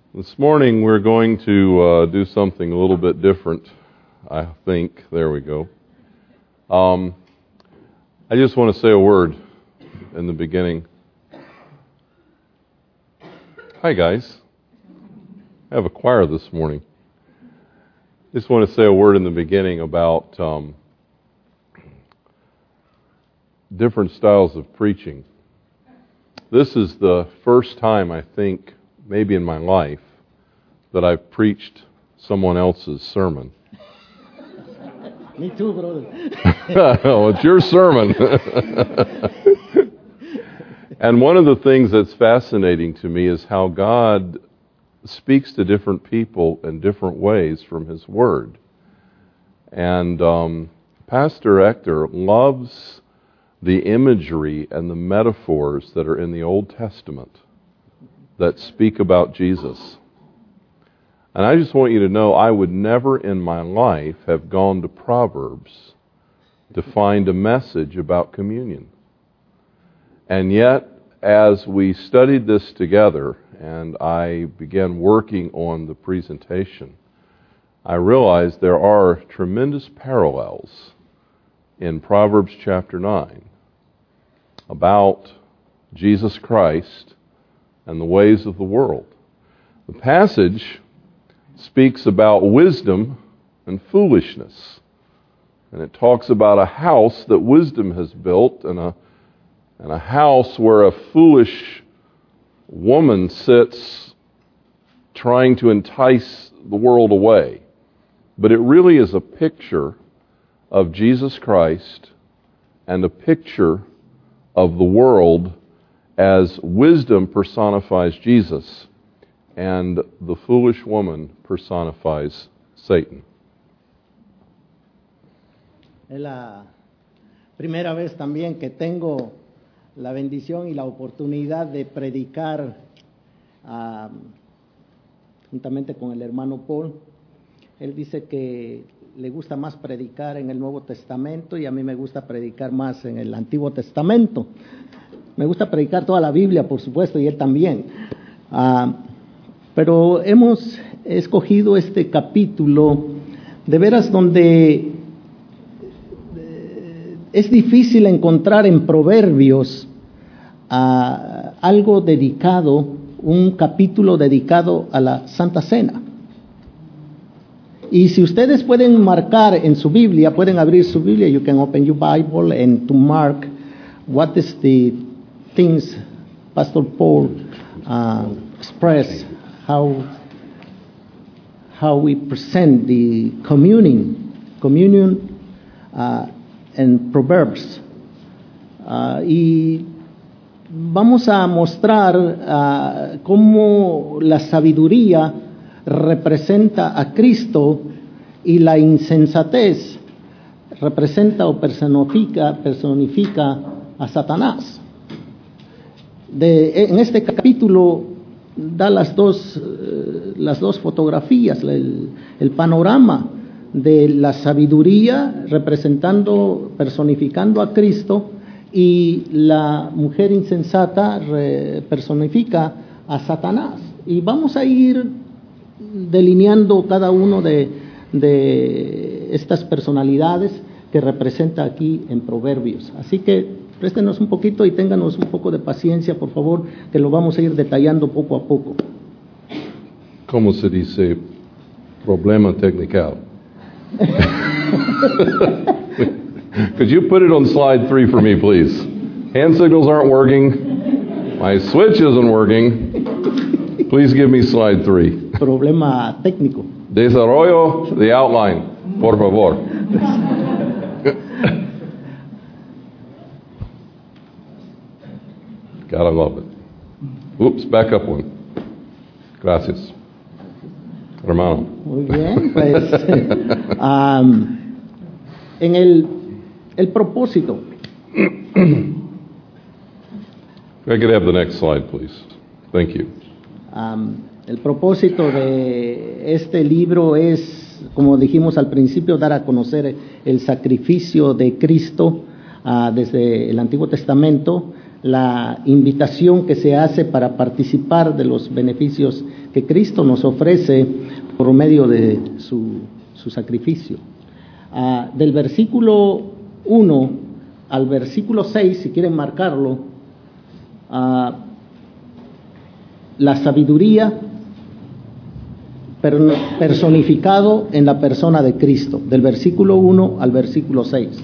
This morning we're going to do something a little bit different, I think. There we go. I just want to say a word in the beginning. Hi guys. I have a choir this morning. Just want to say a word in the beginning about different styles of preaching. This is the first time, I think, maybe in my life, that I've preached someone else's sermon. Me too, brother. Oh, it's your sermon. And one of the things that's fascinating to me is how God speaks to different people in different ways from His Word. And Pastor Ector loves the imagery and the metaphors that are in the Old Testament that speak about Jesus. And I just want you to know I would never in my life have gone to Proverbs to find a message about communion. And yet, as we studied this together and I began working on the presentation, I realized there are tremendous parallels in Proverbs chapter 9 about Jesus Christ and the ways of the world. The passage speaks about wisdom and foolishness. And it talks about a house that wisdom has built and a house where a foolish woman sits trying to entice the world away. But it really is a picture of Jesus Christ and a picture of the world as wisdom personifies Jesus and the foolish woman personifies Satan. Es la primera vez también que tengo la bendición y la oportunidad de predicar juntamente con el hermano Paul. Él dice que le gusta más predicar en el Nuevo Testamento y a mí me gusta predicar más en el Antiguo Testamento. Me gusta predicar toda la Biblia, por supuesto, y él también. Pero hemos escogido este capítulo de veras donde es difícil encontrar en Proverbios algo dedicado, un capítulo dedicado a la Santa Cena. Y si ustedes pueden marcar en su Biblia, pueden abrir su Biblia, you can open your Bible and to mark what is the things Pastor Paul expressed, how we present the communion and Proverbs. Y vamos a mostrar cómo la sabiduría representa a Cristo y la insensatez representa o personifica a Satanás. En este capítulo da las dos fotografías, el panorama de la sabiduría personificando a Cristo, y la mujer insensata personifica a Satanás. Y vamos a ir delineando cada uno de estas personalidades que representa aquí en Proverbios. Así que préstenos un poquito y ténganos un poco de paciencia, por favor, que lo vamos a ir detallando poco a poco. ¿Cómo se dice? Problema técnico. Could you put it on slide 3 for me, please? Hand signals aren't working. My switch isn't working. Please give me slide 3. Problema técnico. Desarrollo the outline, por favor. Gotta love it. Oops, back up one. Gracias. Hermano. Muy bien, pues en el propósito. I could have the next slide, please. Thank you. El propósito de este libro es, como dijimos al principio, dar a conocer el sacrificio de Cristo desde el Antiguo Testamento, la invitación que se hace para participar de los beneficios que Cristo nos ofrece por medio de su sacrificio. Del versículo 1 al versículo 6, si quieren marcarlo, la sabiduría personificado en la persona de Cristo, del versículo 1 al versículo 6.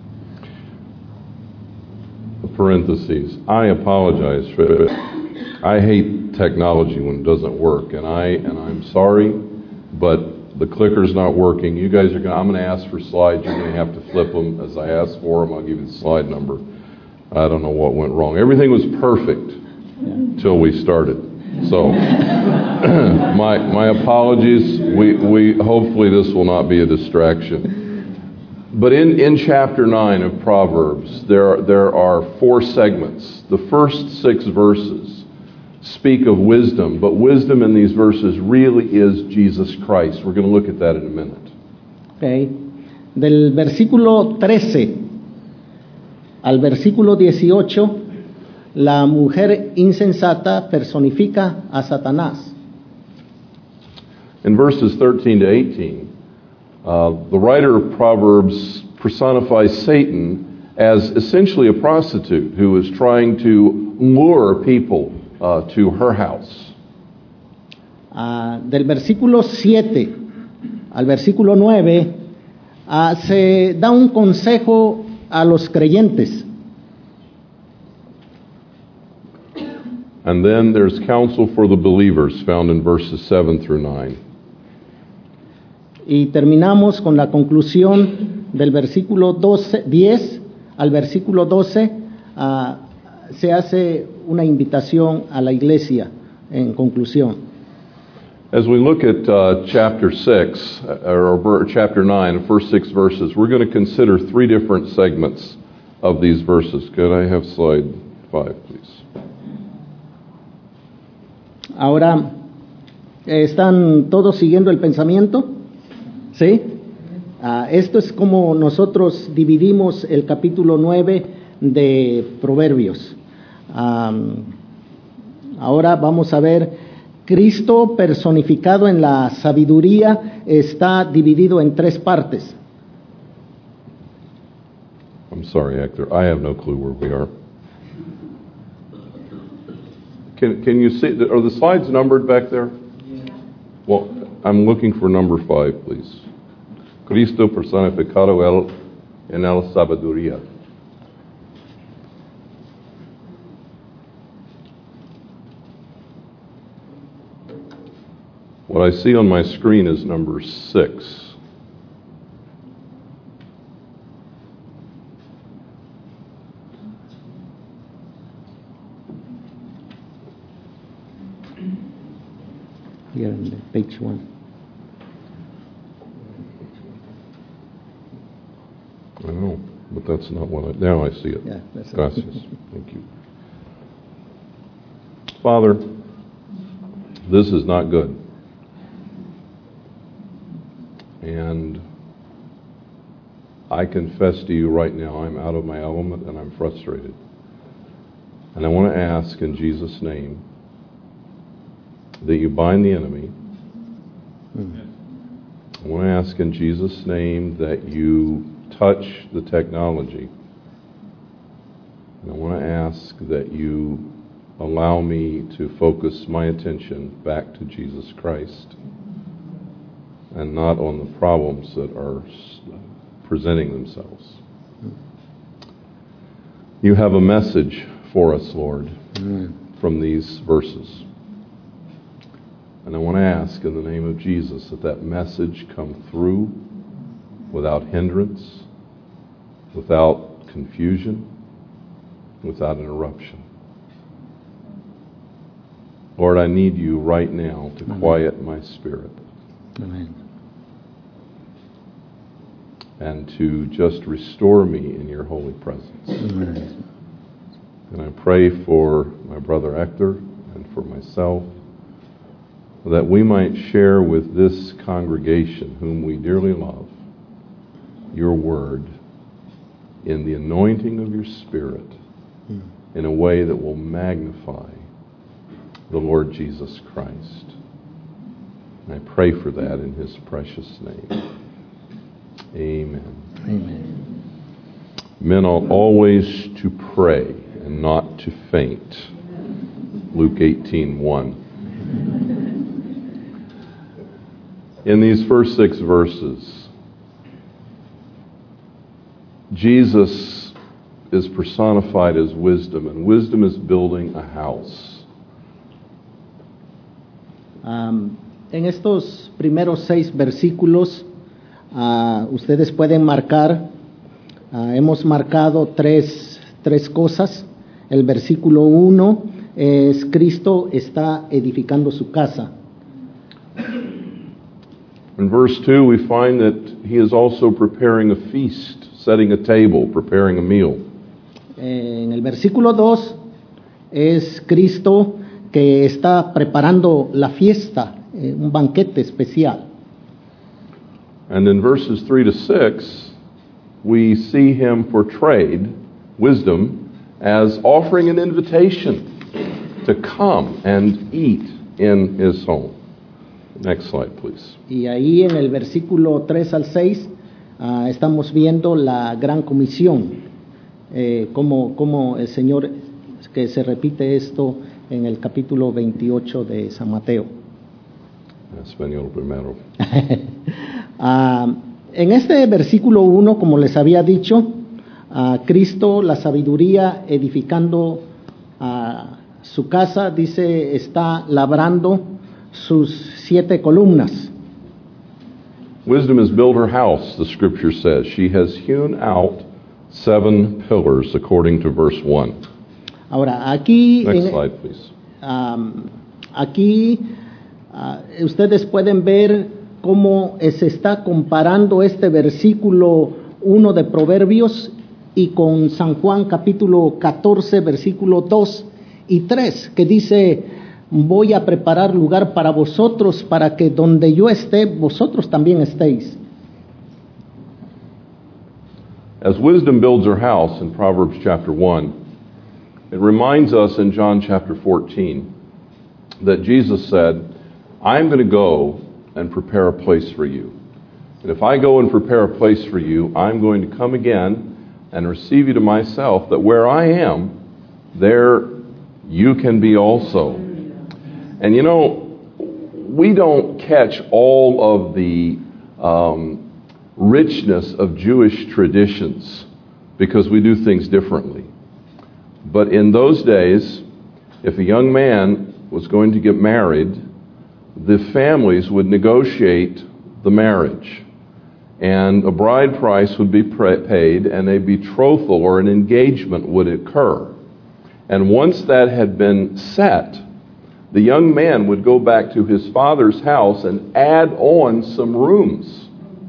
Parentheses. I apologize for it. I hate technology when it doesn't work, and I'm sorry, but the clicker's not working. You guys are I'm going to ask for slides. You're going to have to flip them. As I ask for them, I'll give you the slide number. I don't know what went wrong. Everything was perfect until we started. So, my apologies. We hopefully this will not be a distraction. But in chapter 9 of Proverbs, there are 4 segments. The first 6 verses speak of wisdom, but wisdom in these verses really is Jesus Christ. We're going to look at that in a minute. Okay. Del versículo 13 al versículo 18, la mujer insensata personifica a Satanás. In verses 13 to 18, the writer of Proverbs personifies Satan as essentially a prostitute who is trying to lure people to her house. Del versículo 7 al versículo 9 se da un consejo a los creyentes. And then there's counsel for the believers found in verses 7 through 9. Y terminamos con la conclusión del versículo 10 al versículo 12. Se hace una invitación a la iglesia en conclusión. As we look at chapter 6, or chapter 9, the first 6 verses, we're going to consider 3 different segments of these verses. Could I have slide 5, please? Ahora, ¿están todos siguiendo el pensamiento? ¿Sí? Esto es como nosotros dividimos el capítulo 9 de Proverbios. Ahora vamos a ver, Cristo personificado en la sabiduría está dividido en 3 partes. I'm sorry, Hector. I have no clue where we are. Can you see? Are the slides numbered back there? Well, I'm looking for number 5, please. Cristo personificado en la sabiduría. What I see on my screen is number 6. Here in page 1. I know, but that's not what now I see it. Yeah, that's Gracias. Thank you. Father, this is not good. And I confess to you right now, I'm out of my element and I'm frustrated. And I want to ask in Jesus' name that you bind the enemy. I want to ask in Jesus' name that you touch the technology. And I want to ask that you allow me to focus my attention back to Jesus Christ and not on the problems that are presenting themselves. You have a message for us, Lord, from these verses. And I want to ask in the name of Jesus that that message come through without hindrance, without confusion, without interruption. Lord, I need you right now to quiet my spirit. Amen. And to just restore me in your holy presence. Amen. And I pray for my brother Hector and for myself that we might share with this congregation, whom we dearly love, your word in the anointing of your Spirit in a way that will magnify the Lord Jesus Christ. I pray for that in His precious name. Amen. Amen. Men ought always to pray and not to faint. Luke 18:1. In these first 6 verses, Jesus is personified as wisdom, and wisdom is building a house. En estos primeros 6 versículos, ustedes pueden marcar, hemos marcado tres cosas. El versículo 1 es Cristo está edificando su casa. In verse 2, we find that He is also preparing a feast, setting a table, preparing a meal. En el versículo 2 es Cristo que está preparando la fiesta, un banquete especial. And in verses 3 to 6, we see Him portrayed, wisdom, as offering an invitation to come and eat in His home. Next slide, please. Y ahí en el versículo 3 al 6 estamos viendo la gran comisión, como el Señor, que se repite esto en el capítulo 28 de San Mateo. Español primero. En este versículo 1, como les había dicho, Cristo, la sabiduría, edificando su casa, dice, está labrando sus 7 columnas. Wisdom has built her house, the scripture says. She has hewn out 7 pillars, according to verse 1. Ahora, aquí, Next slide, please. Aquí ustedes pueden ver cómo se está comparando este versículo 1 de Proverbios y con San Juan capítulo 14, versículo 2 y 3, que dice, voy a preparar lugar para vosotros, para que donde yo esté, vosotros también estéis. As wisdom builds her house in Proverbs chapter 1, it reminds us in John chapter 14 that Jesus said, I'm going to go and prepare a place for you. And if I go and prepare a place for you, I'm going to come again and receive you to myself, that where I am, there you can be also. And you know, we don't catch all of the richness of Jewish traditions because we do things differently. But in those days, if a young man was going to get married, the families would negotiate the marriage. And a bride price would be paid, and a betrothal or an engagement would occur. And once that had been set, the young man would go back to his father's house and add on some rooms.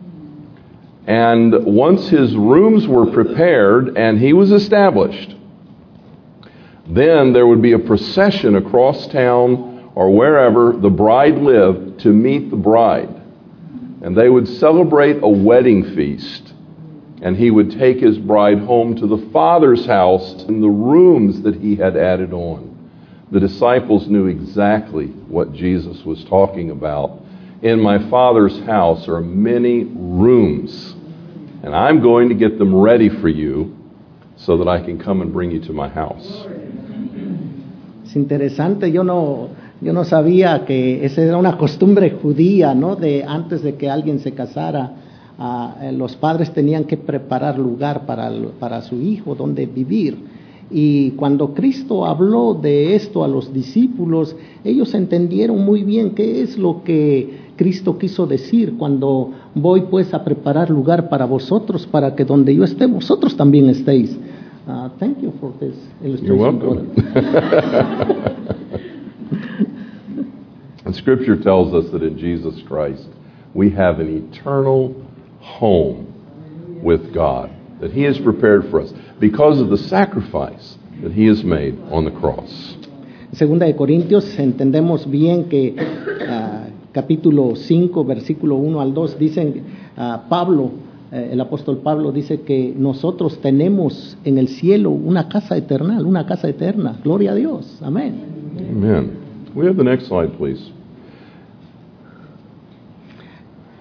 And once his rooms were prepared and he was established, then there would be a procession across town or wherever the bride lived to meet the bride. And they would celebrate a wedding feast. And he would take his bride home to the father's house in the rooms that he had added on. The disciples knew exactly what Jesus was talking about. In my Father's house are many rooms, and I'm going to get them ready for you so that I can come and bring you to my house. Es interesante, yo no sabía que esa era una costumbre judía, ¿no? De antes de que alguien se casara, los padres tenían que preparar lugar para su hijo donde vivir. Y cuando Cristo habló de esto a los discípulos, ellos entendieron muy bien qué es lo que Cristo quiso decir cuando voy pues a preparar lugar para vosotros, para que donde yo esté, vosotros también estéis. Thank you for this illustration. You're welcome. And Scripture tells us that in Jesus Christ we have an eternal home with God that He has prepared for us because of the sacrifice that He has made on the cross. Segunda de Corintios entendemos bien que capítulo 5, versículo 1 al 2 dicen, Pablo, el apóstol Pablo dice que nosotros tenemos en el cielo una casa eterna, una casa eterna. Gloria a Dios. Amén. Amen. We have the next slide, please.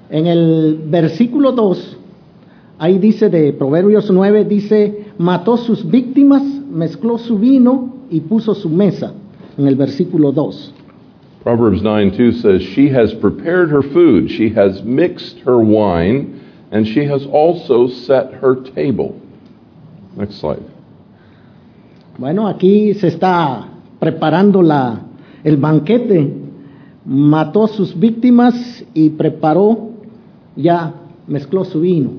En el versículo 2, ahí dice de Proverbios 9, dice, mató sus víctimas, mezcló su vino y puso su mesa. En el versículo 2. Proverbs 9:2 says, she has prepared her food, she has mixed her wine, and she has also set her table. Next slide. Bueno, aquí se está preparando el banquete. Mató sus víctimas y preparó, ya mezcló su vino.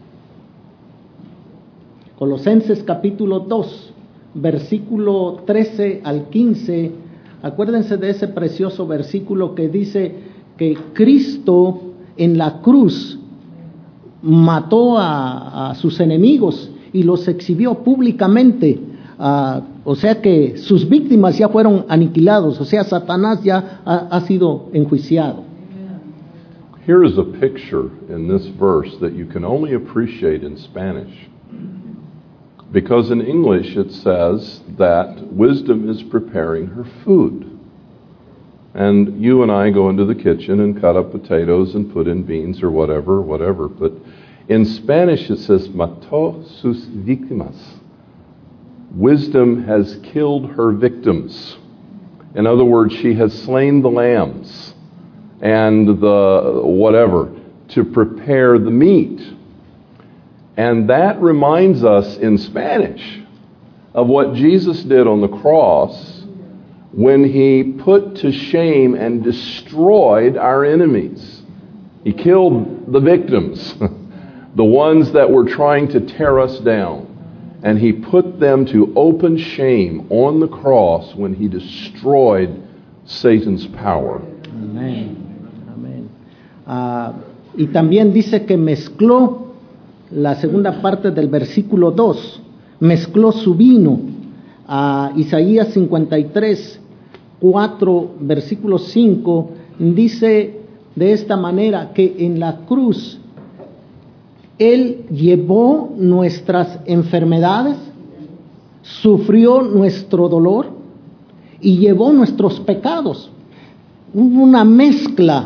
Colosenses capítulo 2, versículo 13 al 15. Acuérdense de ese precioso versículo que dice que Cristo en la cruz mató a sus enemigos y los exhibió públicamente. O sea que sus víctimas ya fueron aniquilados, o sea, Satanás ya ha sido enjuiciado. Here is a picture in this verse that you can only appreciate in Spanish. Because in English it says that wisdom is preparing her food. And you and I go into the kitchen and cut up potatoes and put in beans or whatever. But in Spanish it says, mató sus víctimas. Wisdom has killed her victims. In other words, she has slain the lambs and the whatever to prepare the meat. And that reminds us in Spanish of what Jesus did on the cross when he put to shame and destroyed our enemies. He killed the victims, the ones that were trying to tear us down. And he put them to open shame on the cross when he destroyed Satan's power. Amén. Amén. Y también dice que mezcló la segunda parte del versículo 2, mezcló su vino. Isaías 53, 4, versículo 5, dice de esta manera que en la cruz Él llevó nuestras enfermedades, sufrió nuestro dolor y llevó nuestros pecados. Hubo una mezcla,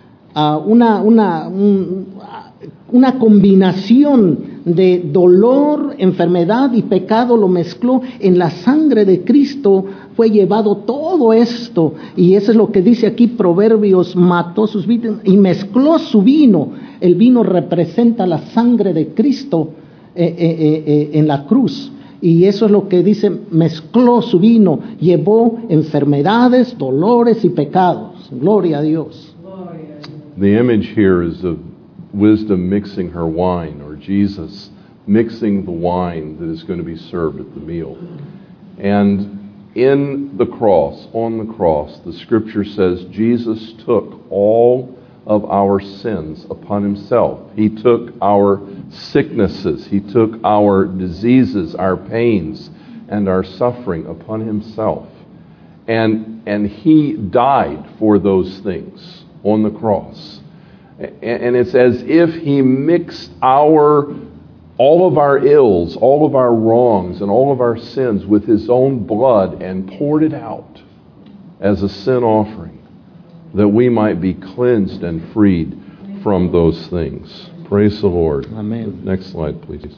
una combinación de dolor, enfermedad y pecado, lo mezcló en la sangre de Cristo, fue llevado todo esto, y eso es lo que dice aquí Proverbios, mató sus víctimas y mezcló su vino. El vino representa la sangre de Cristo en la cruz, y eso es lo que dice, mezcló su vino, llevó enfermedades, dolores y pecados. Gloria a Dios. The image here is of wisdom mixing her wine, or Jesus mixing the wine that is going to be served at the meal. And in the cross, on the cross, the scripture says Jesus took all of our sins upon himself. He took our sicknesses, he took our diseases, our pains, and our suffering upon himself. And he died for those things on the cross. And it's as if he mixed all of our ills, all of our wrongs, and all of our sins with his own blood and poured it out as a sin offering, that we might be cleansed and freed from those things. Praise the Lord. Amen. Next slide, please.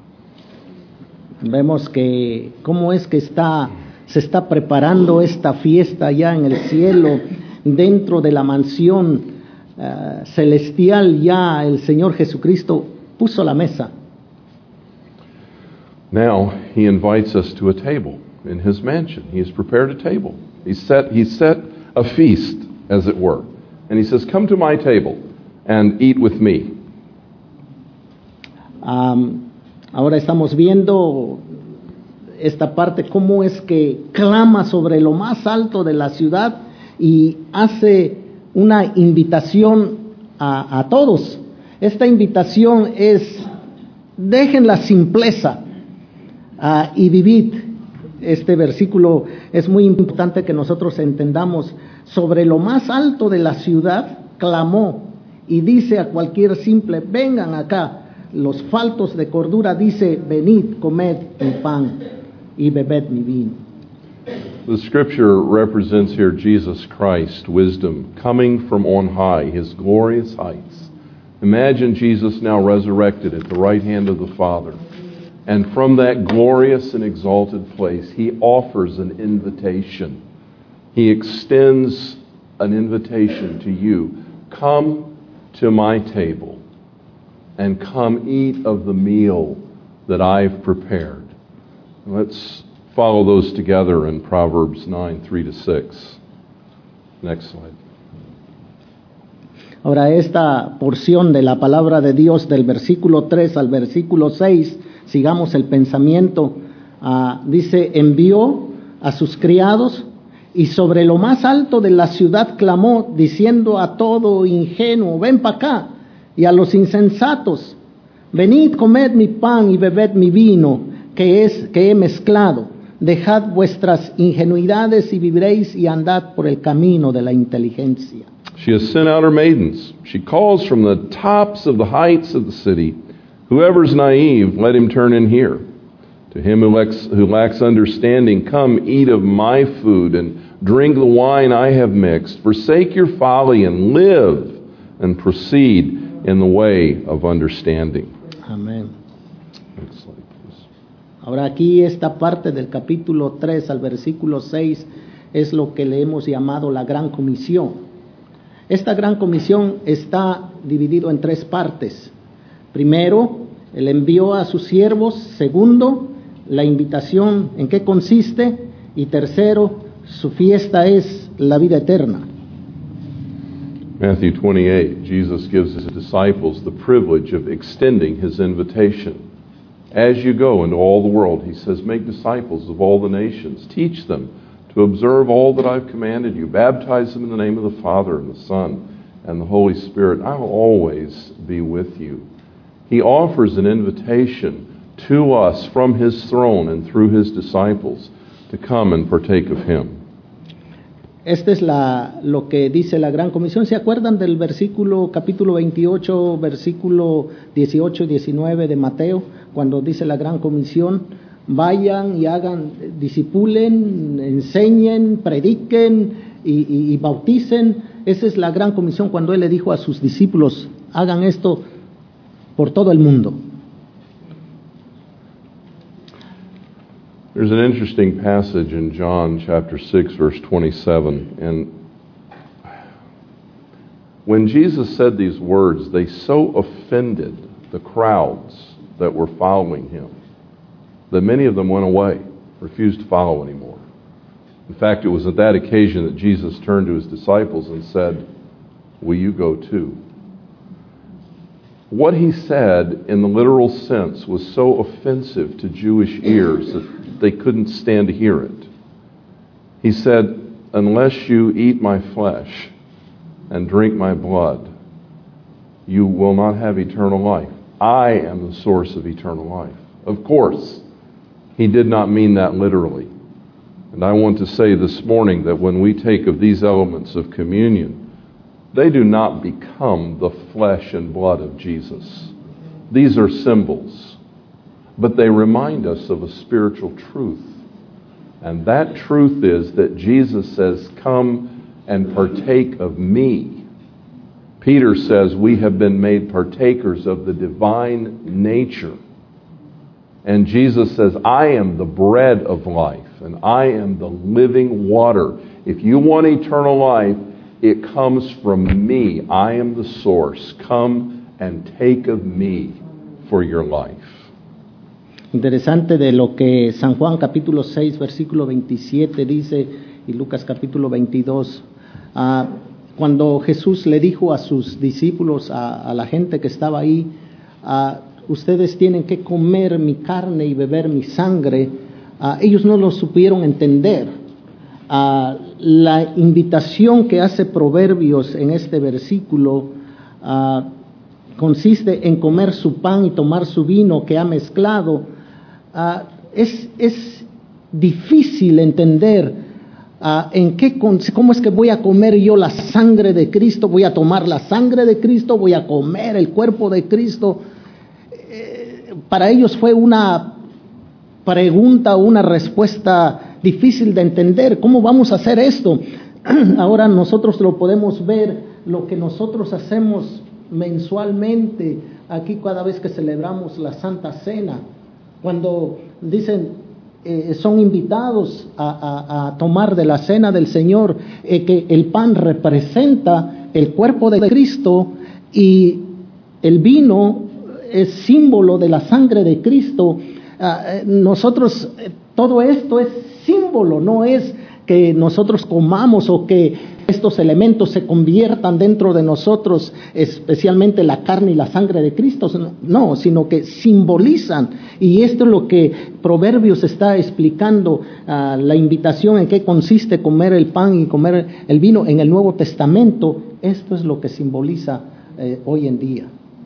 Vemos que cómo es que se está preparando esta fiesta ya en el cielo, dentro de la mansión celestial. Ya el Señor Jesucristo puso la mesa. Now he invites us to a table in his mansion. He has prepared a table. He set a feast, as it were. And he says, come to my table and eat with me. Ahora estamos viendo esta parte, cómo es que clama sobre lo más alto de la ciudad y hace una invitación a todos. Esta invitación es: dejen la simpleza y vivid. Este versículo es muy importante que nosotros entendamos. Sobre lo más alto de la ciudad clamó y dice a cualquier simple: vengan acá. Los faltos de cordura dice: venid, comed mi pan y bebed mi vino. The scripture represents here Jesus Christ, wisdom, coming from on high, his glorious heights, Imagine Jesus now resurrected at the right hand of the Father. And from that glorious and exalted place, he offers an invitation. He extends an invitation to you. Come to my table and come eat of the meal that I've prepared. Let's follow those together in Proverbs 9, 3-6. Next slide. Ahora, esta porción de la palabra de Dios del versículo 3 al versículo 6, sigamos el pensamiento, dice, envió a sus criados y sobre lo más alto de la ciudad clamó, diciendo a todo ingenuo, ven para acá, y a los insensatos, venid, comed mi pan y bebed mi vino, que he mezclado, dejad vuestras ingenuidades y viviréis y andad por el camino de la inteligencia. She has sent out her maidens. She calls from the tops of the heights of the city. Whoever's naive, let him turn in here. To him who lacks understanding, come eat of my food and drink the wine I have mixed. Forsake your folly and live and proceed in the way of understanding. Amén. Next slide, please. Ahora aquí esta parte del capítulo 3 al versículo 6 es lo que le hemos llamado la Gran Comisión. Esta Gran Comisión está dividido en tres partes. Primero, el envío a sus siervos. Segundo, la invitación en qué consiste. Y tercero, su fiesta es la vida eterna. Matthew 28, Jesus gives his disciples the privilege of extending his invitation. As you go into all the world, he says, make disciples of all the nations. Teach them to observe all that I've commanded you. Baptize them in the name of the Father and the Son and the Holy Spirit. I will always be with you. He offers an invitation to us from his throne and through his disciples to come and partake of him. Este es lo que dice la Gran Comisión. ¿Se acuerdan del capítulo 28, versículo 18 y 19 de Mateo? Cuando dice la Gran Comisión, vayan y hagan, disipulen, enseñen, prediquen y bauticen. Esa es la Gran Comisión cuando él le dijo a sus discípulos, hagan esto por todo el mundo. There's an interesting passage in John chapter 6, verse 27. And when Jesus said these words, they so offended the crowds that were following him that many of them went away, refused to follow anymore. In fact, it was at that occasion that Jesus turned to his disciples and said, will you go too? What he said in the literal sense was so offensive to Jewish ears that they couldn't stand to hear it. He said, unless you eat my flesh and drink my blood, you will not have eternal life. I am the source of eternal life. Of course, he did not mean that literally. And I want to say this morning that when we take of these elements of communion, they do not become the flesh and blood of Jesus. These are symbols, but they remind us of a spiritual truth. And that truth is that Jesus says, come and partake of me. Peter says we have been made partakers of the divine nature. And Jesus says, I am the bread of life, and I am the living water. If you want eternal life, it comes from me. I am the source. Come and take of me for your life. Interesante de lo que San Juan capítulo 6, versículo 27 dice, y Lucas capítulo 22, cuando Jesús le dijo a sus discípulos, a la gente que estaba ahí, ustedes tienen que comer mi carne y beber mi sangre, ellos no lo supieron entender. La invitación que hace Proverbios en este versículo consiste en comer su pan y tomar su vino que ha mezclado. Es difícil entender cómo es que voy a comer yo la sangre de Cristo, voy a tomar la sangre de Cristo, voy a comer el cuerpo de Cristo. Para ellos fue una pregunta, una respuesta difícil de entender. ¿Cómo vamos a hacer esto? Ahora nosotros lo podemos ver, lo que nosotros hacemos mensualmente, aquí cada vez que celebramos la Santa Cena, cuando dicen, son invitados a tomar de la cena del Señor, que el pan representa el cuerpo de Cristo y el vino es símbolo de la sangre de Cristo. Nosotros, todo esto es símbolo, no es que nosotros comamos o que estos elementos se conviertan dentro de nosotros, especialmente la carne y la sangre de Cristo, no, sino que simbolizan. Y esto es lo que Proverbios está explicando, la invitación en qué consiste comer el pan y comer el vino en el Nuevo Testamento. Esto es lo que simboliza hoy en día.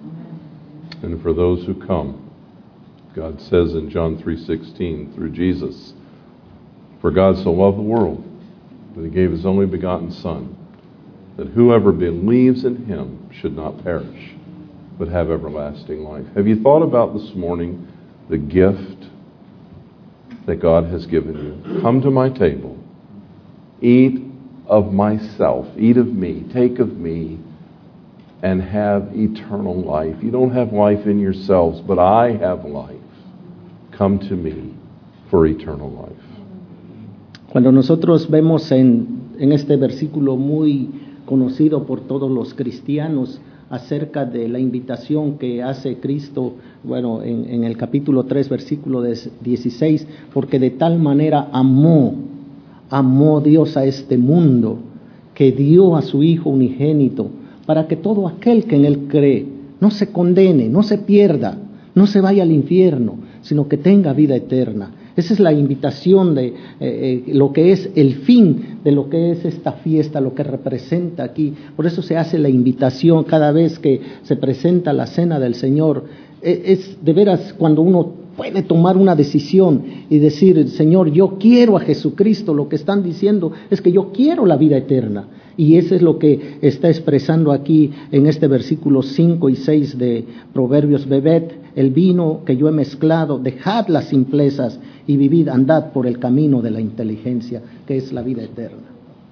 And for those who come, God says in John 3:16 through Jesus, "For God so loved the world that he gave his only begotten Son, that whoever believes in him should not perish, but have everlasting life." Have you thought about this morning the gift that God has given you? Come to my table, eat of myself, eat of me, take of me, and have eternal life. You don't have life in yourselves, but I have life. Come to me for eternal life. Cuando nosotros vemos en este versículo muy conocido por todos los cristianos acerca de la invitación que hace Cristo, bueno, en el capítulo 3, versículo 16, porque de tal manera amó Dios a este mundo, que dio a su Hijo unigénito, para que todo aquel que en Él cree no se condene, no se pierda, no se vaya al infierno, sino que tenga vida eterna. Esa es la invitación de lo que es el fin de lo que es esta fiesta, lo que representa aquí. Por eso se hace la invitación cada vez que se presenta la cena del Señor. Es de veras cuando uno puede tomar una decisión y decir, Señor, yo quiero a Jesucristo. Lo que están diciendo es que yo quiero la vida eterna. Y eso es lo que está expresando aquí en este versículo 5 y 6 de Proverbios. Bebed el vino que yo he mezclado, dejad las simplezas y vivid, andad por el camino de la inteligencia, que es la vida eterna.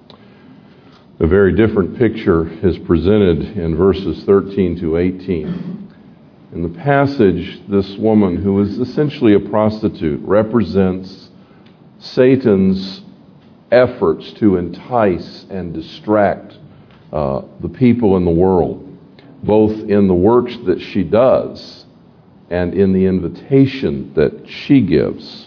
A very different picture is presented in verses 13 to 18. In the passage, this woman, who is essentially a prostitute, represents Satan's efforts to entice and distract the people in the world, both in the works that she does and in the invitation that she gives.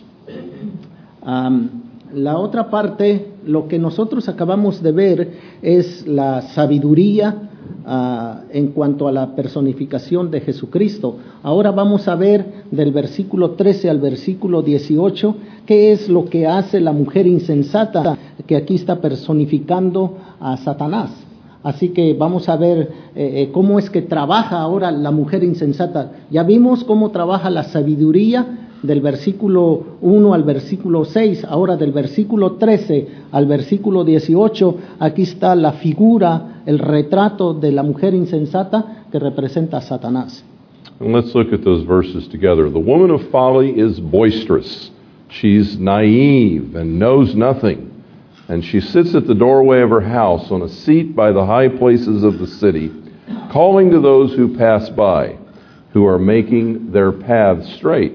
La otra parte, lo que nosotros acabamos de ver es la sabiduría en cuanto a la personificación de Jesucristo. Ahora vamos a ver del versículo 13 al versículo 18 qué es lo que hace la mujer insensata, que aquí está personificando a Satanás. Así que vamos a ver cómo es que trabaja ahora la mujer insensata. Ya vimos cómo trabaja la sabiduría del versículo 1 al versículo 6, ahora del versículo 13 al versículo 18, aquí está la figura, el retrato de la mujer insensata que representa a Satanás. And let's look at those verses together. The woman of folly is boisterous. She's naive and knows nothing. And she sits at the doorway of her house on a seat by the high places of the city, calling to those who pass by, who are making their paths straight.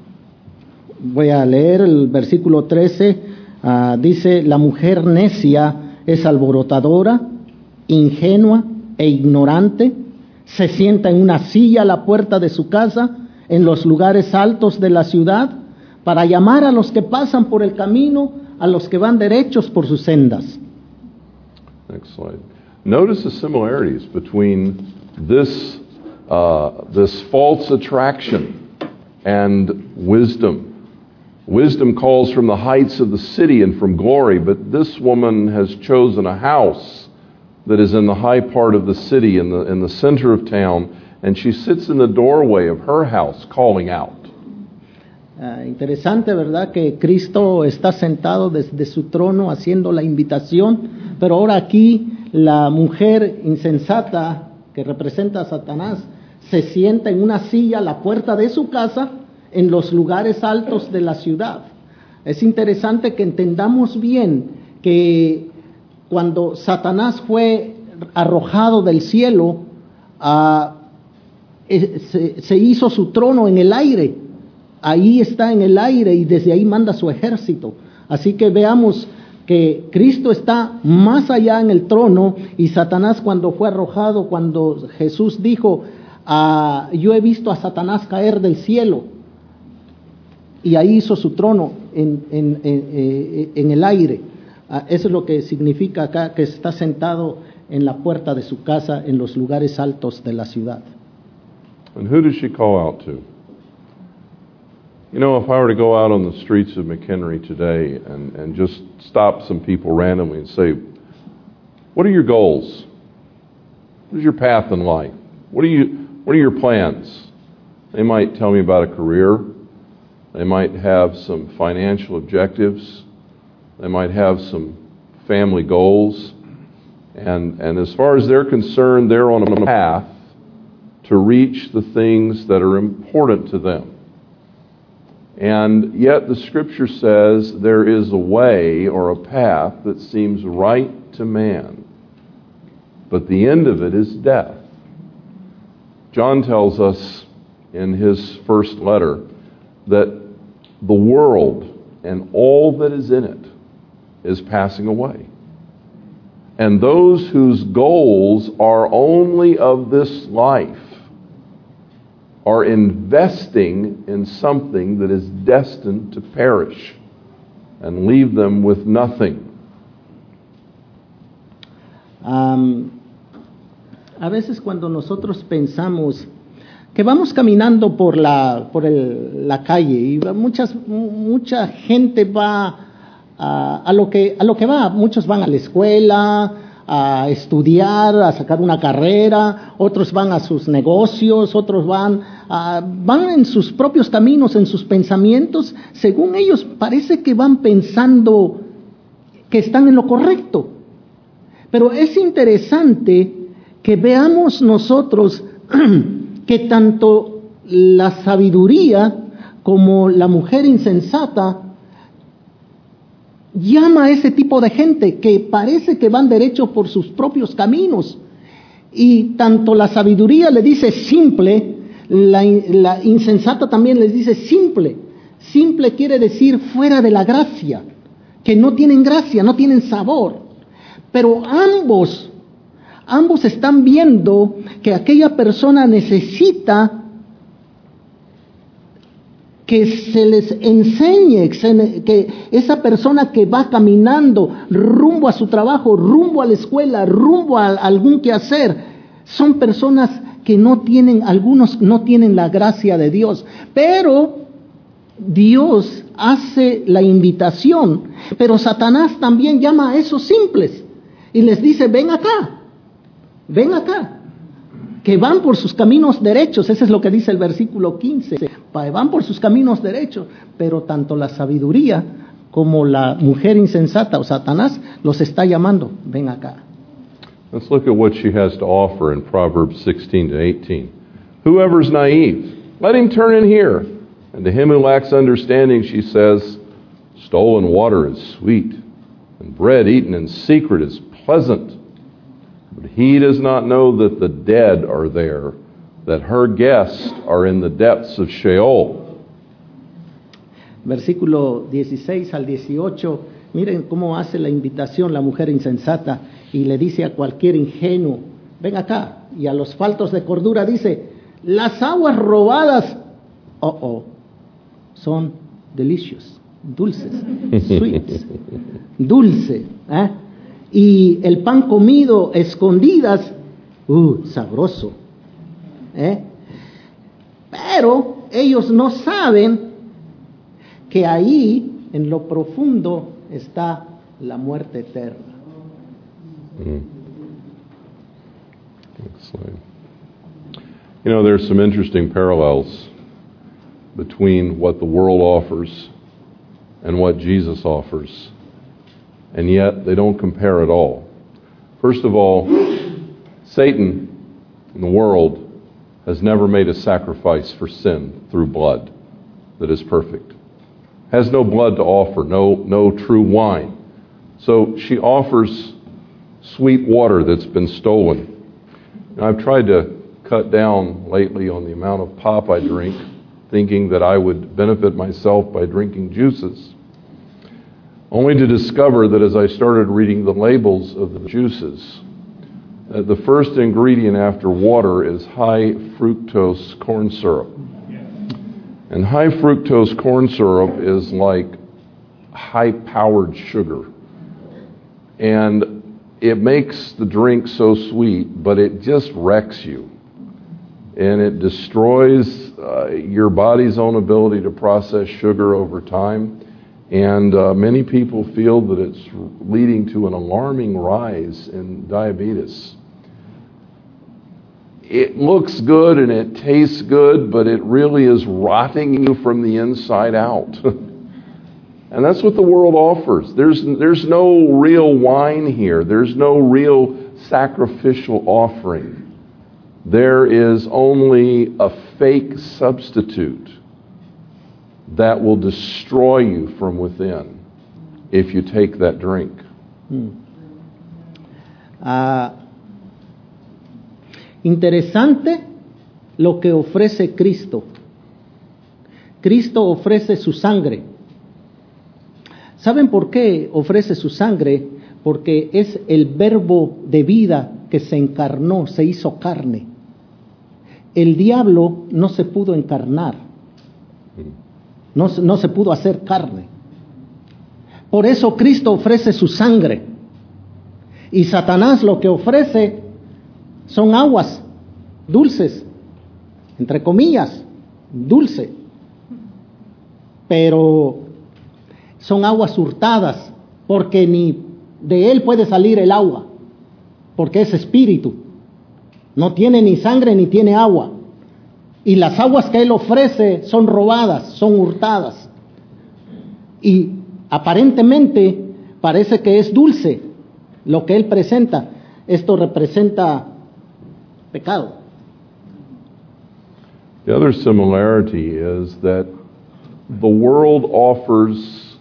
Voy a leer el versículo 13, dice, la mujer necia es alborotadora, ingenua e ignorante, se sienta en una silla a la puerta de su casa, en los lugares altos de la ciudad, para llamar a los que pasan por el camino, a los que van derechos por sus sendas. Next slide. Notice the similarities between this false attraction and wisdom. Wisdom calls from the heights of the city and from glory, but this woman has chosen a house that is in the high part of the city, in the center of town, and she sits in the doorway of her house calling out. Interesante, ¿verdad? Que Cristo está sentado desde su trono haciendo la invitación, pero ahora aquí la mujer insensata que representa a Satanás se sienta en una silla a la puerta de su casa en los lugares altos de la ciudad. Es interesante que entendamos bien que cuando Satanás fue arrojado del cielo, se hizo su trono en el aire. Ahí está en el aire y desde ahí manda su ejército. Así que veamos que Cristo está más allá en el trono, y Satanás, cuando fue arrojado, cuando Jesús dijo, yo he visto a Satanás caer del cielo, y ahí hizo su trono en el aire. Eso es lo que significa acá, que está sentado en la puerta de su casa, en los lugares altos de la ciudad. And who does she call out to? You know, if I were to go out on the streets of McHenry today and just stop some people randomly and say, what are your goals? What is your path in life? What are your plans? They might tell me about a career. They might have some financial objectives. They might have some family goals. And as far as they're concerned, they're on a path to reach the things that are important to them. And yet the Scripture says there is a way or a path that seems right to man, but the end of it is death. John tells us in his first letter that the world and all that is in it is passing away. And those whose goals are only of this life are investing in something that is destined to perish and leave them with nothing. A veces cuando nosotros pensamos que vamos caminando por la calle y mucha gente va a lo que va, muchos van a la escuela, a estudiar, a sacar una carrera, otros van a sus negocios, otros van en sus propios caminos, en sus pensamientos. Según ellos, parece que van pensando que están en lo correcto. Pero es interesante que veamos nosotros que tanto la sabiduría como la mujer insensata llama a ese tipo de gente que parece que van derecho por sus propios caminos, y tanto la sabiduría le dice simple, la insensata también les dice simple. Simple quiere decir fuera de la gracia, que no tienen gracia, no tienen sabor. Pero ambos están viendo que aquella persona necesita que se les enseñe, que esa persona que va caminando rumbo a su trabajo, rumbo a la escuela, rumbo a algún quehacer, son personas que algunos no tienen la gracia de Dios, pero Dios hace la invitación. Pero Satanás también llama a esos simples y les dice, ven acá, que van por sus caminos derechos. Eso es lo que dice el versículo 15. Van por sus caminos derechos, pero tanto la sabiduría como la mujer insensata o Satanás los está llamando, ven acá. Let's look at what she has to offer in Proverbs 16-18. Whoever's naive, let him turn in here. And to him who lacks understanding, she says, stolen water is sweet, and bread eaten in secret is pleasant. But he does not know that the dead are there, that her guests are in the depths of Sheol. Versículo 16 al 18, miren cómo hace la invitación la mujer insensata y le dice a cualquier ingenuo, ven acá, y a los faltos de cordura dice, las aguas robadas, son delicious, dulces, sweets, dulce, y el pan comido escondidas, sabroso, pero ellos no saben que ahí en lo profundo está la muerte eterna. Excellent. You know, there's some interesting parallels between what the world offers and what Jesus offers, and yet they don't compare at all. First of all, Satan in the world has never made a sacrifice for sin through blood that is perfect. Has no blood to offer, no true wine. So she offers sweet water that's been stolen. Now, I've tried to cut down lately on the amount of pop I drink, thinking that I would benefit myself by drinking juices, only to discover that as I started reading the labels of the juices, the first ingredient after water is high fructose corn syrup. And high fructose corn syrup is like high-powered sugar. And it makes the drink so sweet, but it just wrecks you. And it destroys your body's own ability to process sugar over time. And many people feel that it's leading to an alarming rise in diabetes. It looks good and it tastes good, but it really is rotting you from the inside out. And that's what the world offers. There's no real wine here. There's no real sacrificial offering. There is only a fake substitute that will destroy you from within if you take that drink. Interesante lo que ofrece Cristo. Cristo ofrece su sangre. ¿Saben por qué ofrece su sangre? Porque es el verbo de vida que se encarnó, se hizo carne. El diablo no se pudo encarnar. No se pudo hacer carne. Por eso Cristo ofrece su sangre. Y Satanás lo que ofrece son aguas dulces, entre comillas, dulce. Pero son aguas hurtadas, porque ni de él puede salir el agua, porque es espíritu. No tiene ni sangre ni tiene agua. Y las aguas que él ofrece son robadas, son hurtadas. Y aparentemente parece que es dulce lo que él presenta. Esto representa pecado. The other similarity is that the world offers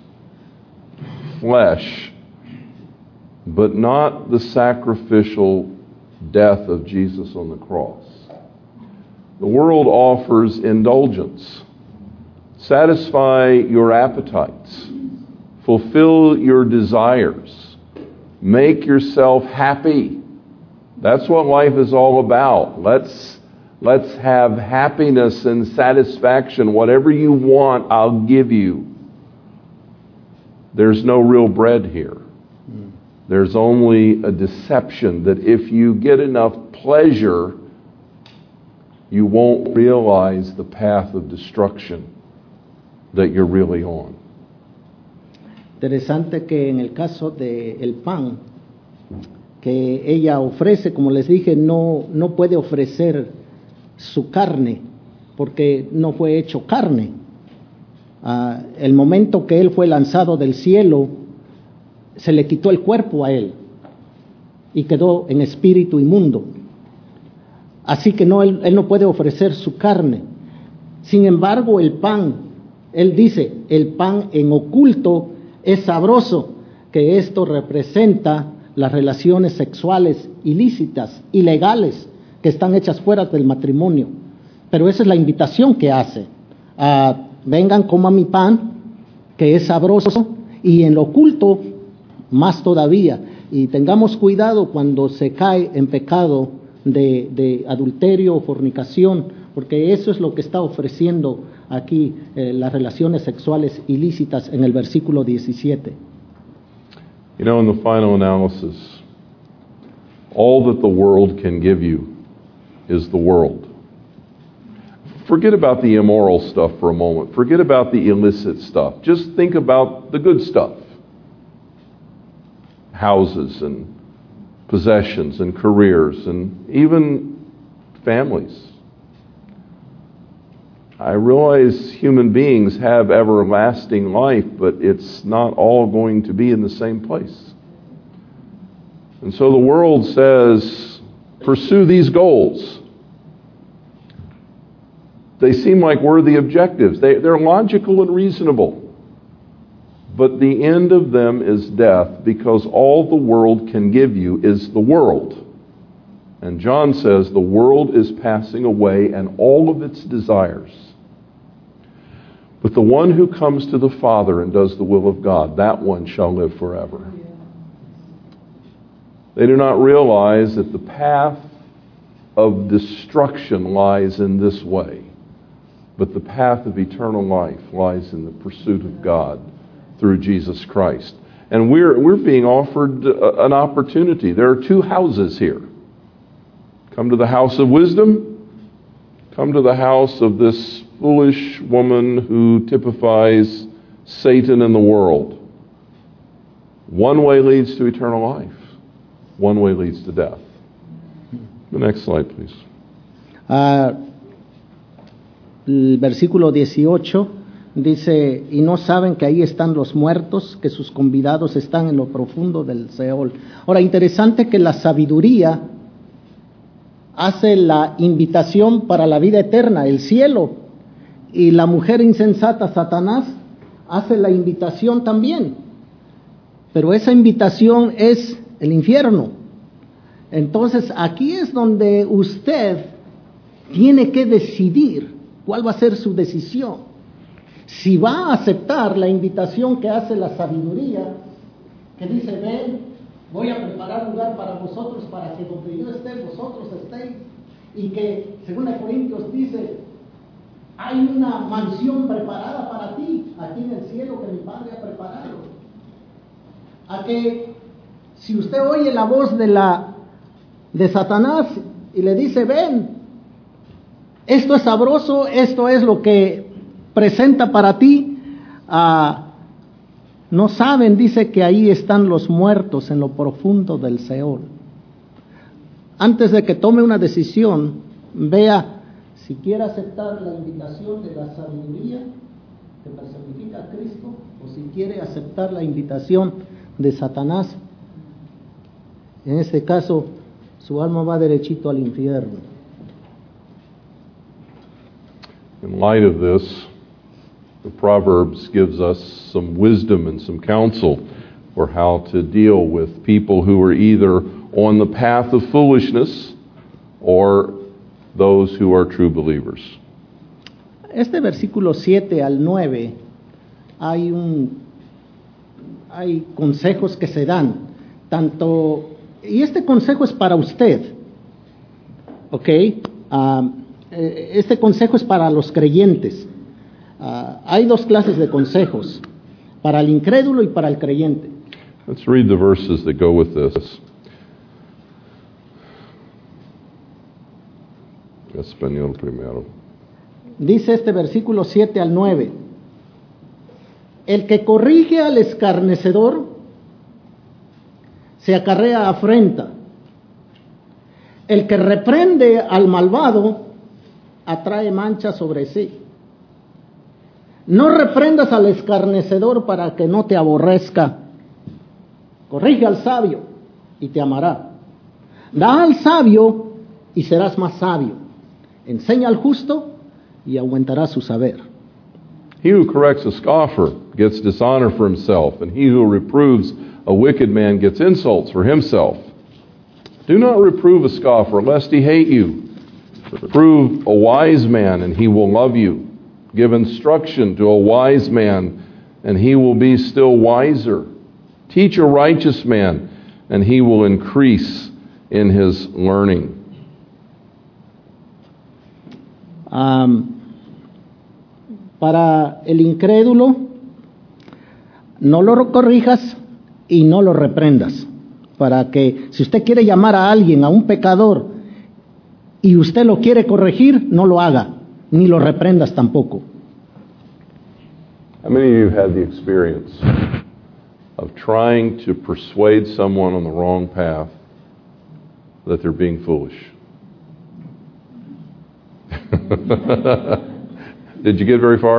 flesh, but not the sacrificial death of Jesus on the cross. The world offers indulgence. Satisfy your appetites. Fulfill your desires. Make yourself happy. That's what life is all about. Let's have happiness and satisfaction. Whatever you want, I'll give you. There's no real bread here. There's only a deception that if you get enough pleasure, you won't realize the path of destruction that you're really on. Interesante que en el caso del pan que ella ofrece, como les dije, no puede ofrecer su carne, porque no fue hecho carne. El momento que él fue lanzado del cielo, se le quitó el cuerpo a él y quedó en espíritu inmundo. Así que él no puede ofrecer su carne. Sin embargo, el pan, él dice, el pan en oculto es sabroso, que esto representa las relaciones sexuales ilícitas, ilegales, que están hechas fuera del matrimonio. Pero esa es la invitación que hace. Vengan, coman mi pan, que es sabroso, y en lo oculto, más todavía. Y tengamos cuidado cuando se cae en pecado de adulterio o fornicación, porque eso es lo que está ofreciendo aquí las relaciones sexuales ilícitas en el versículo 17. You know, in the final analysis, all that the world can give you is the world. Forget about the immoral stuff for a moment. Forget about the illicit stuff. Just think about the good stuff. Houses and possessions and careers and even families. I realize human beings have everlasting life, but it's not all going to be in the same place. And so the world says, pursue these goals. They seem like worthy objectives. They're logical and reasonable. But the end of them is death, because all the world can give you is the world. And John says the world is passing away and all of its desires. But the one who comes to the Father and does the will of God, that one shall live forever. They do not realize that the path of destruction lies in this way, but the path of eternal life lies in the pursuit of God through Jesus Christ. And we're being offered an opportunity. There are two houses here. Come to the house of wisdom. Come to the house of this foolish woman who typifies Satan and the world. One way leads to eternal life. One way leads to death. The next slide, please. El versículo 18 dice, y no saben que ahí están los muertos, que sus convidados están en lo profundo del Seol. Ahora, interesante que la sabiduría hace la invitación para la vida eterna, el cielo, y la mujer insensata, Satanás, hace la invitación también. Pero esa invitación es el infierno. Entonces, aquí es donde usted tiene que decidir cuál va a ser su decisión. Si va a aceptar la invitación que hace la sabiduría, que dice, ven, voy a preparar lugar para vosotros, para que donde yo esté, vosotros estéis. Y que, según Corintios dice, hay una mansión preparada para ti, aquí en el cielo que mi Padre ha preparado. A que, si usted oye la voz de Satanás y le dice, ven, esto es sabroso, esto es lo que presenta para ti, no saben, dice, que ahí están los muertos en lo profundo del Seol. Antes de que tome una decisión, vea si quiere aceptar la invitación de la sabiduría que personifica a Cristo, o si quiere aceptar la invitación de Satanás. En este caso, su alma va derechito al infierno. In light of this, the Proverbs gives us some wisdom and some counsel for how to deal with people who are either on the path of foolishness or those who are true believers. Este versículo 7 al 9 hay consejos que se dan, y este consejo es para usted, ¿ok? Este consejo es para los creyentes. Hay dos clases de consejos, para el incrédulo y para el creyente. Let's read the verses that go with this. Español primero. Dice este versículo 7 al 9. El que corrige al escarnecedor se acarrea afrenta. El que reprende al malvado atrae mancha sobre sí. No reprendas al escarnecedor para que no te aborrezca. Corrige al sabio y te amará. Da al sabio y serás más sabio. Enseña al justo y aumentará su saber. He who corrects a scoffer gets dishonor for himself, and he who reproves a wicked man gets insults for himself. Do not reprove a scoffer, lest he hate you. Reprove a wise man, and he will love you. Give instruction to a wise man, and he will be still wiser. Teach a righteous man, and he will increase in his learning. Para el incrédulo, no lo corrijas y no lo reprendas. Para que, si usted quiere llamar a alguien, a un pecador, y usted lo quiere corregir, no lo haga, ni lo reprendas tampoco. How many of you have had the experience of trying to persuade someone on the wrong path that they're being foolish? Did you get very far?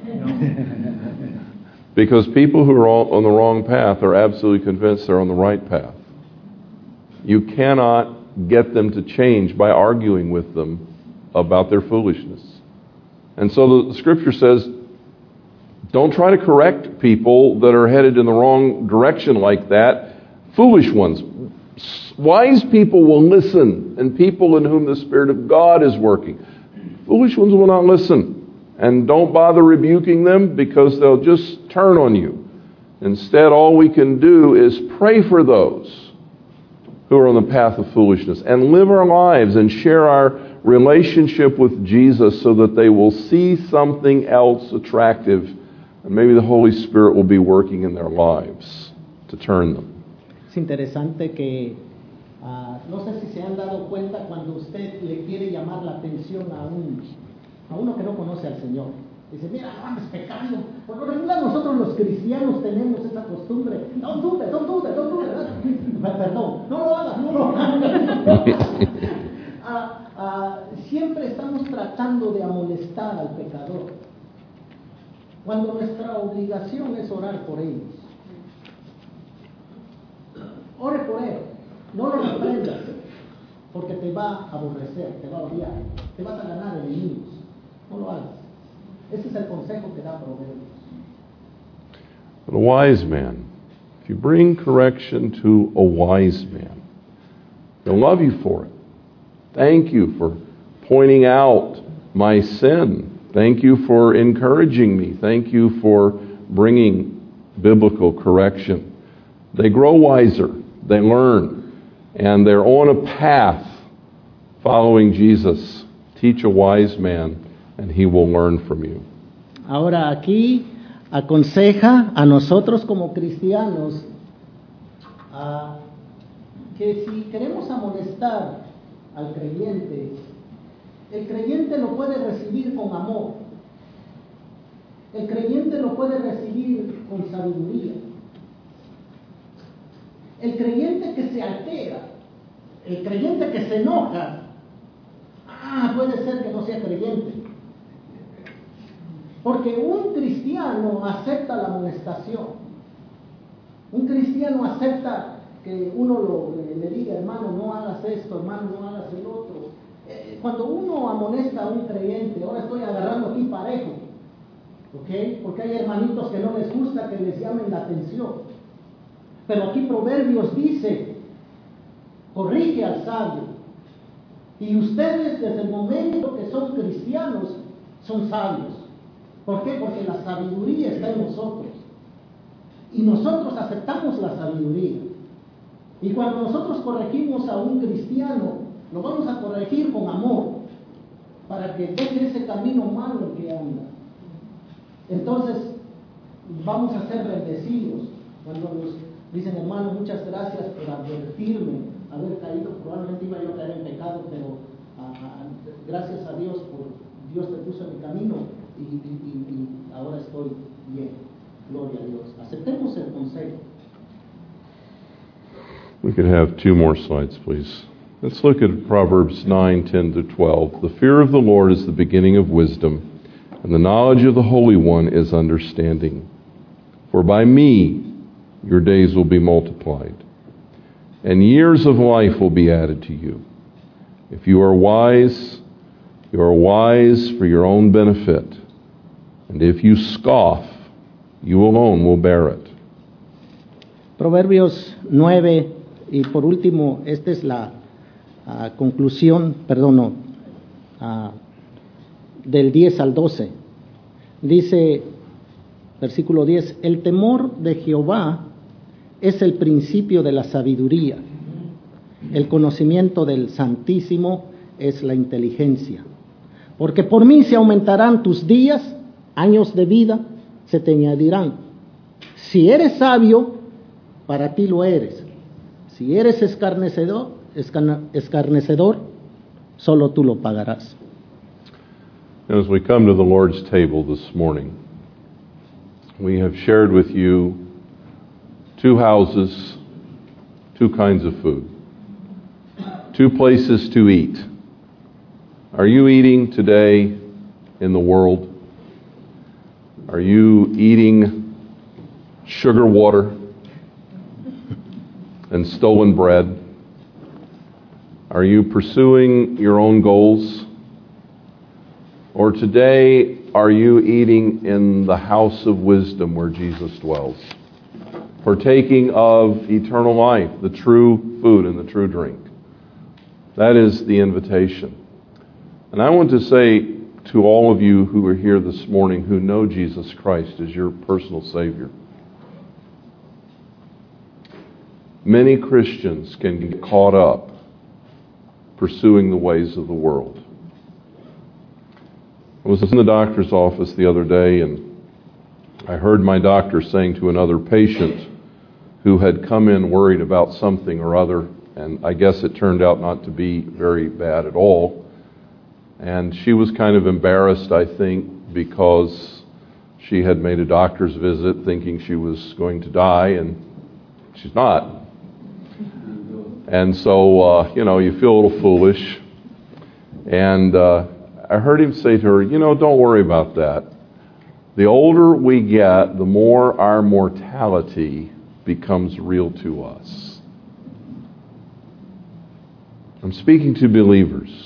Because people who are on the wrong path are absolutely convinced they're on the right path. You cannot get them to change by arguing with them about their foolishness. And so the scripture says, don't try to correct people that are headed in the wrong direction like that. Foolish ones. Wise people will listen, and people in whom the Spirit of God is working. Foolish ones will not listen. And don't bother rebuking them because they'll just turn on you. Instead, all we can do is pray for those who are on the path of foolishness and live our lives and share our relationship with Jesus so that they will see something else attractive, and maybe the Holy Spirit will be working in their lives to turn them. Es interesante que no sé si se han dado cuenta cuando usted le quiere llamar la atención a uno que no conoce al Señor. Dice, mira, no andes pecando. Por lo regular nosotros los cristianos tenemos esa costumbre. Don't do that. Perdón, no lo hagas. Siempre estamos tratando de amonestar al pecador, cuando nuestra obligación es orar por ellos. Ore por él, no lo reprendas, porque te va a aborrecer, te va a odiar, te vas a ganar enemigos. No lo hagas. Ese es el consejo que da Proverbios. But a wise man, if you bring correction to a wise man, he'll love you for it. Thank you for pointing out my sin. Thank you for encouraging me. Thank you for bringing biblical correction. They grow wiser, they learn, and they're on a path following Jesus. Teach a wise man, and he will learn from you. Ahora aquí aconseja a nosotros como cristianos que si queremos amonestar al creyente, el creyente lo puede recibir con amor. El creyente lo puede recibir con sabiduría. El creyente que se altera, el creyente que se enoja, puede ser que no sea creyente. Porque un cristiano acepta la amonestación. Un cristiano acepta que uno le diga, hermano, no hagas esto, hermano, no hagas el otro. Cuando uno amonesta a un creyente, ahora estoy agarrando aquí parejo, ¿ok? Porque hay hermanitos que no les gusta que les llamen la atención. Pero aquí Proverbios dice, corrige al sabio. Y ustedes desde el momento que son cristianos, son sabios. ¿Por qué? Porque la sabiduría está en nosotros. Y nosotros aceptamos la sabiduría. Y cuando nosotros corregimos a un cristiano, lo vamos a corregir con amor, para que deje ese camino malo en que anda. Entonces, vamos a ser bendecidos. Cuando nos dicen, hermano, muchas gracias por advertirme, haber caído, probablemente iba yo a caer en pecado, pero gracias a Dios, Dios te puso en mi camino y ahora estoy bien. Gloria a Dios. Aceptemos el consejo. We could have 2 more slides, please. Let's look at Proverbs 9:10-12. The fear of the Lord is the beginning of wisdom, and the knowledge of the Holy One is understanding. For by me your days will be multiplied, and years of life will be added to you. If you are wise for your own benefit, and if you scoff, you alone will bear it. Proverbios 9, y por último, esta es la conclusión, del 10 al 12. Dice, versículo 10, el temor de Jehová es el principio de la sabiduría. El conocimiento del Santísimo es la inteligencia. Porque por mí se aumentarán tus días, años de vida se te añadirán. Si eres sabio, para ti lo eres. Si eres escarnecedor, solo tú lo pagarás. As we come to the Lord's table this morning, we have shared with you 2 houses, 2 kinds of food, 2 places to eat. Are you eating today in the world? Are you eating sugar water and stolen bread? Are you pursuing your own goals? Or today, are you eating in the house of wisdom where Jesus dwells? partaking of eternal life, the true food and the true drink. That is the invitation. And I want to say to all of you who are here this morning who know Jesus Christ as your personal Savior, many Christians can get caught up pursuing the ways of the world. I was in the doctor's office the other day, and I heard my doctor saying to another patient who had come in worried about something or other, and I guess it turned out not to be very bad at all. And she was kind of embarrassed, I think, because she had made a doctor's visit thinking she was going to die, and she's not. And so, you feel a little foolish. And I heard him say to her, don't worry about that. The older we get, the more our mortality becomes real to us. I'm speaking to believers.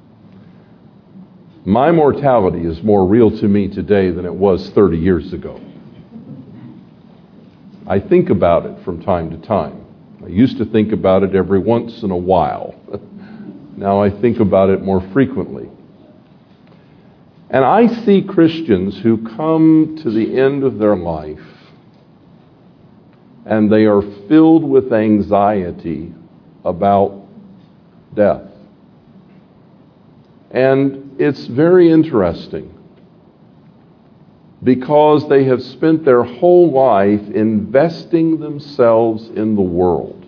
My mortality is more real to me today than it was 30 years ago. I think about it from time to time. I used to think about it every once in a while. Now I think about it more frequently. And I see Christians who come to the end of their life and they are filled with anxiety about death. And it's very interesting because they have spent their whole life investing themselves in the world.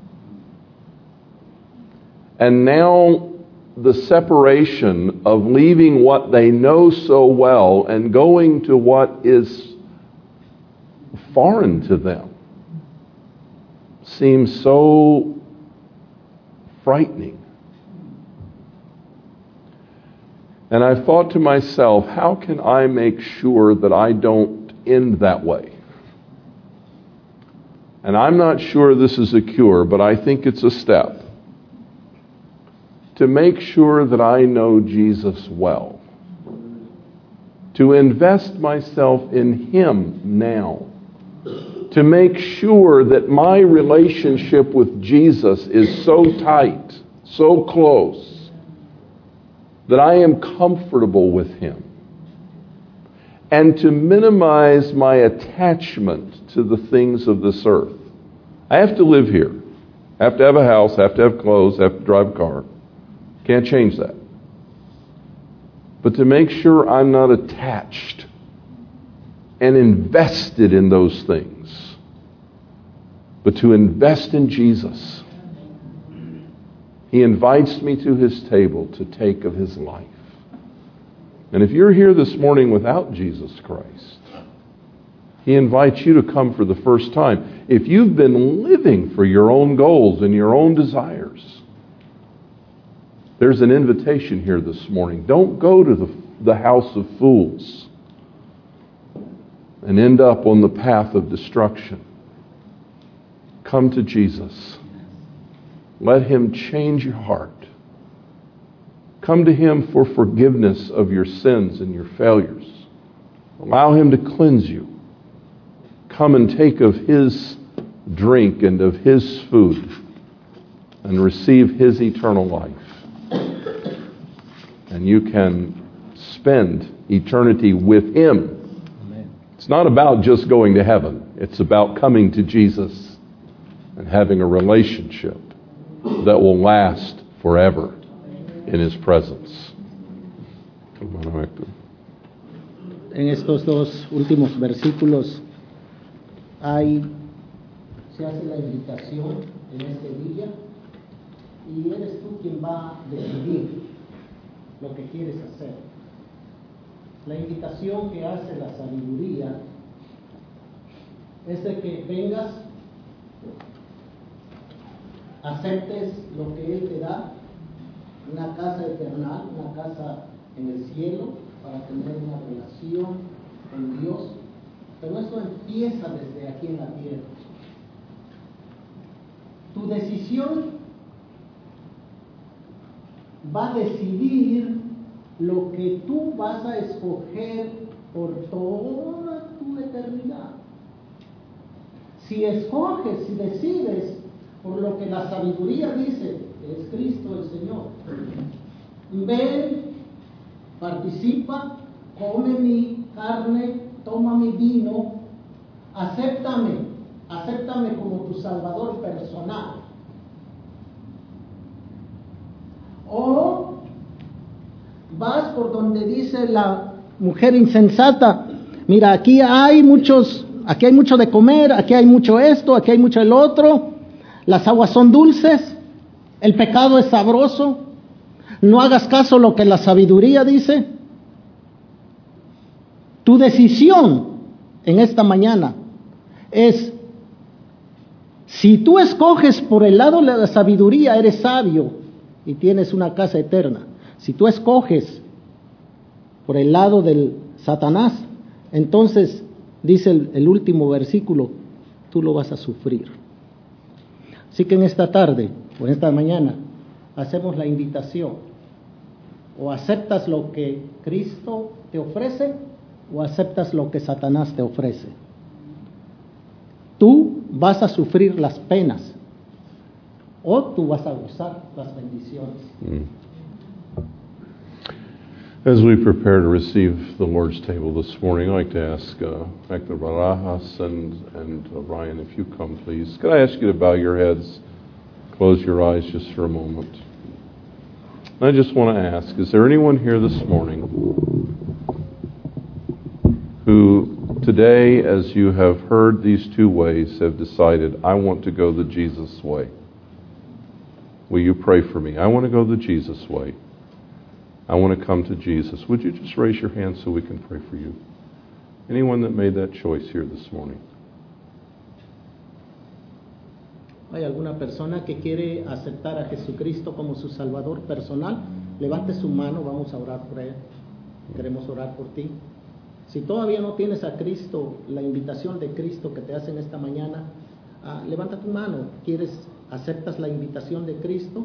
And now the separation of leaving what they know so well and going to what is foreign to them seems so frightening. And I thought to myself, how can I make sure that I don't end that way? And I'm not sure this is a cure, but I think it's a step to make sure that I know Jesus well, to invest myself in Him now, to make sure that my relationship with Jesus is so tight, so close, that I am comfortable with Him, and to minimize my attachment to the things of this earth. I have to live here. I have to have a house, I have to have clothes, I have to drive a car. Can't change that. But to make sure I'm not attached and invested in those things, but to invest in Jesus. He invites me to His table to take of His life. And if you're here this morning without Jesus Christ, He invites you to come for the first time. If you've been living for your own goals and your own desires, there's an invitation here this morning. Don't go to the house of fools and end up on the path of destruction. Come to Jesus. Let Him change your heart. Come to Him for forgiveness of your sins and your failures. Allow Him to cleanse you. Come and take of His drink and of His food and receive His eternal life. And you can spend eternity with Him. Amen. It's not about just going to heaven. It's about coming to Jesus and having a relationship that will last forever in His presence. En estos dos últimos versículos se hace la invitación en este día y eres tú quien va a decidir lo que quieres hacer. La invitación que hace la sabiduría es de que vengas, aceptes lo que Él te da, una casa eterna, una casa en el cielo, para tener una relación con Dios. Pero esto empieza desde aquí en la tierra. Tu decisión va a decidir lo que tú vas a escoger por toda tu eternidad. Si escoges, si decides por lo que la sabiduría dice, que es Cristo el Señor, ven, participa, come mi carne, toma mi vino, acéptame como tu Salvador personal. O vas por donde dice la mujer insensata, mira, aquí hay mucho de comer, aquí hay mucho esto, aquí hay mucho el otro, las aguas son dulces, el pecado es sabroso, no hagas caso a lo que la sabiduría dice. Tu decisión en esta mañana es, si tú escoges por el lado de la sabiduría, eres sabio y tienes una casa eterna. Si tú escoges por el lado del Satanás, entonces, dice el último versículo, tú lo vas a sufrir. Así que en esta tarde, o en esta mañana, hacemos la invitación. O aceptas lo que Cristo te ofrece, o aceptas lo que Satanás te ofrece. Tú vas a sufrir las penas, o tú vas a gozar las bendiciones. As we prepare to receive the Lord's table this morning, I'd like to ask Dr. Barajas and Ryan, if you come, please. Could I ask you to bow your heads, close your eyes just for a moment? I just want to ask, is there anyone here this morning who today, as you have heard these two ways, have decided, I want to go the Jesus way? Will you pray for me? I want to go the Jesus way. I want to come to Jesus. Would you just raise your hand so we can pray for you? Anyone that made that choice here this morning? ¿Hay alguna persona que quiere aceptar a Jesucristo como su Salvador personal? Levante su mano, vamos a orar por él. Queremos orar por ti. Si todavía no tienes a Cristo, la invitación de Cristo que te hacen esta mañana, levanta tu mano. ¿Aceptas la invitación de Cristo?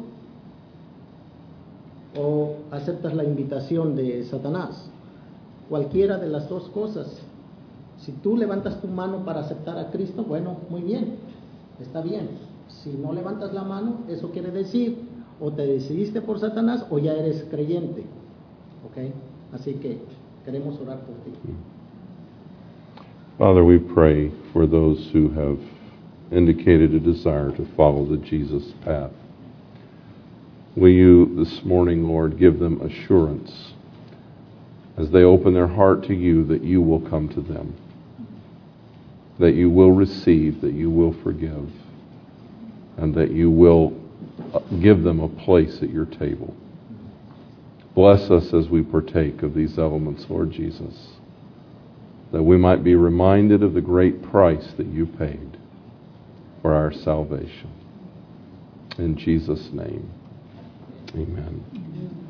¿O aceptas la invitación de Satanás? Cualquiera de las dos cosas. Si tú levantas tu mano para aceptar a Cristo, bueno, muy bien, está bien. Si no levantas la mano, eso quiere decir, o te decidiste por Satanás, o ya eres creyente. ¿Ok? Así que queremos orar por ti. Father, we pray for those who have indicated a desire to follow the Jesus path. Will you this morning, Lord, give them assurance as they open their heart to you that you will come to them, that you will receive, that you will forgive, and that you will give them a place at your table. Bless us as we partake of these elements, Lord Jesus, that we might be reminded of the great price that you paid for our salvation. In Jesus' name. Amen.